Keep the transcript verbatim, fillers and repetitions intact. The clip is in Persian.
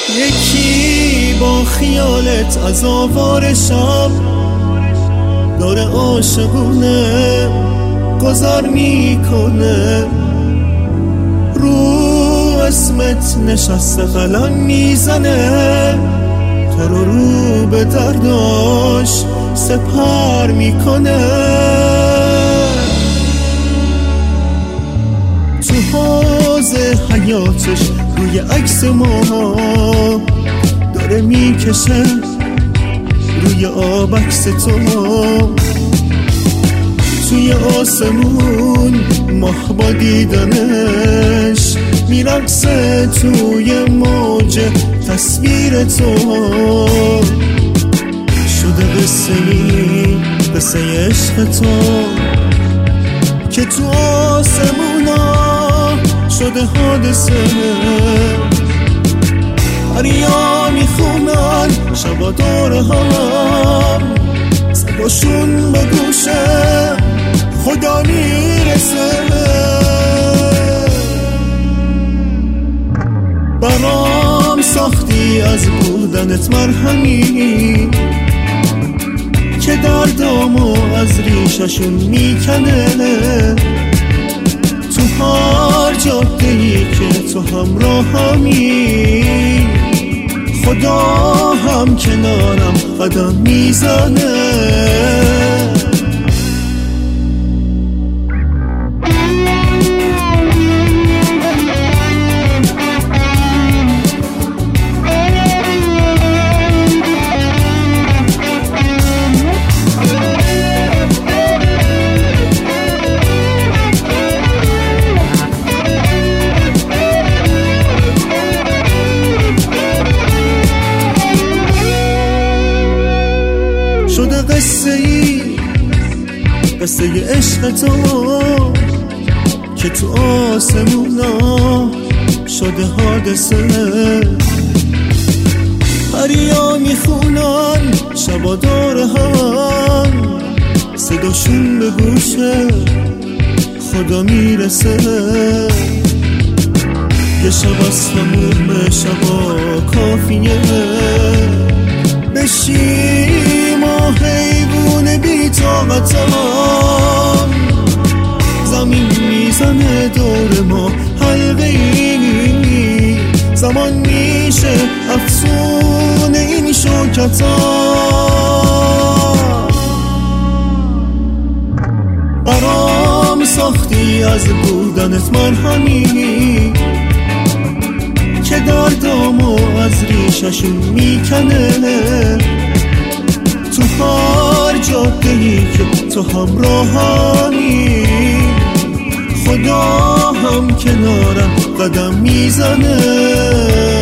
یکی با خیالت از آوار شب داره عاشقونه گذار میکنه، رو اسمت نشسته قلم میزنه، تو رو رو به درداش سپر میکنه. تو حوض حیاتش روی عکس ما داره میکشه روی آب عکس تو، توی آسمون ماه با دیدنش میرقصه توی موج تصویر تو. شده قصه ای قصه عشق تو که تو آسمونا شده حادثه. دریا میخونن شبا دور هم صداشون به گوشه خدا میرسه. برام ساختی از بودنت مرهمی که دردامو از ریششون میکنه. تو هر جاده‌ای که تو همراهمی خدا هم کنارم قدم میزنه. شده قصه ای قصه ی عشق تو که تو آسمونا شده حادثه. دریا میخونن شبا دور هم صداشون به گوشه خدا میرسه. یه شب از تموم شبا کافیه بشیم و حیوون بی طاقتم، زمین میزنه دور ما حلقه‌ای، زمان میشه افسون این شوکتم. برام ساختی از بودنت مرهمی که دردامو از ریششون میکنه. تو هر جاده‌ای که تو همراهمی خدا هم کنارم قدم میزنه.